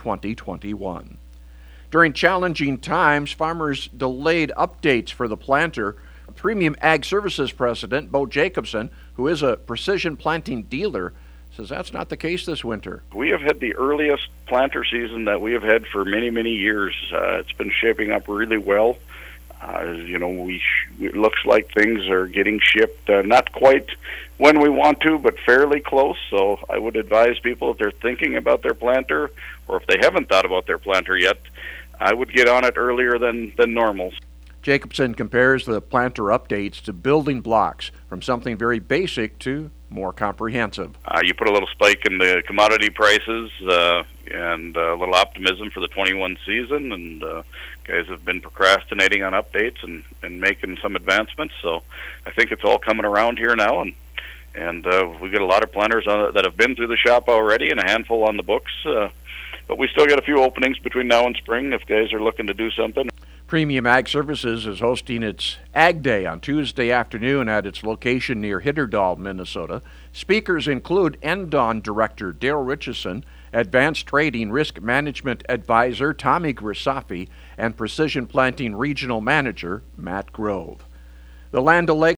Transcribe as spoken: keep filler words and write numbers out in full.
twenty twenty-one. During challenging times, farmers delayed updates for the planter. Premium Ag Services President Bo Jacobson, who is a precision planting dealer, says that's not the case this winter. We have had the earliest planter season that we have had for many, many years. Uh, it's been shaping up really well. Uh, you know, we sh- it looks like things are getting shipped, uh, not quite when we want to, but fairly close. So I would advise people, if they're thinking about their planter, or if they haven't thought about their planter yet, I would get on it earlier than, than normal. Jacobson compares the planter updates to building blocks, from something very basic to more comprehensive. Uh, you put a little spike in the commodity prices uh, and a little optimism for the twenty-one season, and uh, guys have been procrastinating on updates and, and making some advancements. So I think it's all coming around here now, and and uh, we've got a lot of planters on, that have been through the shop already, and a handful on the books. Uh, but we still got a few openings between now and spring if guys are looking to do something. Premium Ag Services is hosting its Ag Day on Tuesday afternoon at its location near Hitterdal, Minnesota. Speakers include N D O N Director Dale Richardson, Advanced Trading Risk Management Advisor Tommy Grisafi, and Precision Planting Regional Manager Matt Grove. The Land O'Lakes